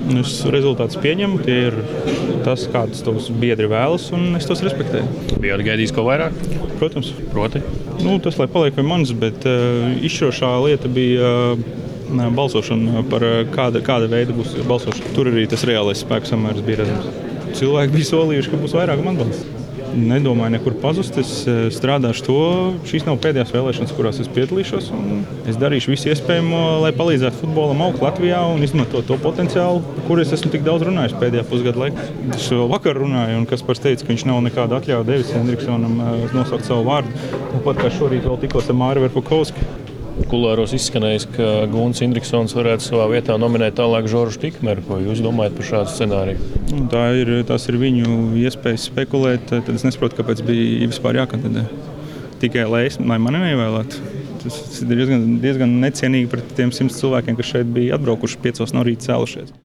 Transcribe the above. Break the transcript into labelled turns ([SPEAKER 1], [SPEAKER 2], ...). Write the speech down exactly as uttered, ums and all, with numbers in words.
[SPEAKER 1] Es rezultātus pieņemu, tie ir tas, kādas tos biedri vēlas, un es tos respektēju.
[SPEAKER 2] Bijāt gaidījis ko vairāk?
[SPEAKER 1] Protams.
[SPEAKER 2] Proti?
[SPEAKER 1] Nu, tas, lai paliek pie manis, bet uh, izšķirošā lieta bija uh, balsošana par uh, kāda, kāda veida būs balsošana. Tur arī tas reālais spēku samērs bija redzams. Cilvēki bija solījuši, ka būs vairāk manbalsts. Nedomāju nekur pazust, es strādāšu to. Šīs nav pēdējās vēlēšanas, kurās es piedalīšos. Es darīšu visu iespējamo, lai palīdzētu futbolam augt Latvijā un izmantot to potenciālu, kur es esmu tik daudz runājis pēdējā pusgada laikā. Es vakar runāju, un Kaspars teica, ka viņš nav nekādu atļauju devis Indriksonam nosaukt savu vārdu. Tāpat kā šorīt vēl tikos ar Māri Verpakovski.
[SPEAKER 2] Kulāros izskanējis, ka Gunts Indriksons varētu savā vietā nominēt tālāk Žoržu Tikmeru. Ko jūs domājat par šādu scenāriju?
[SPEAKER 1] Nu, tā ir, tās ir viņu iespējas spekulēt. Tad es nesaprotu, kāpēc bija vispār jākandidē. Tikai lai, es, lai mani neievēlētu. Tas ir diezgan, diezgan necienīgi pret tiem simts cilvēkiem, kas šeit bija atbraukuši piecos no rīta cēlušies.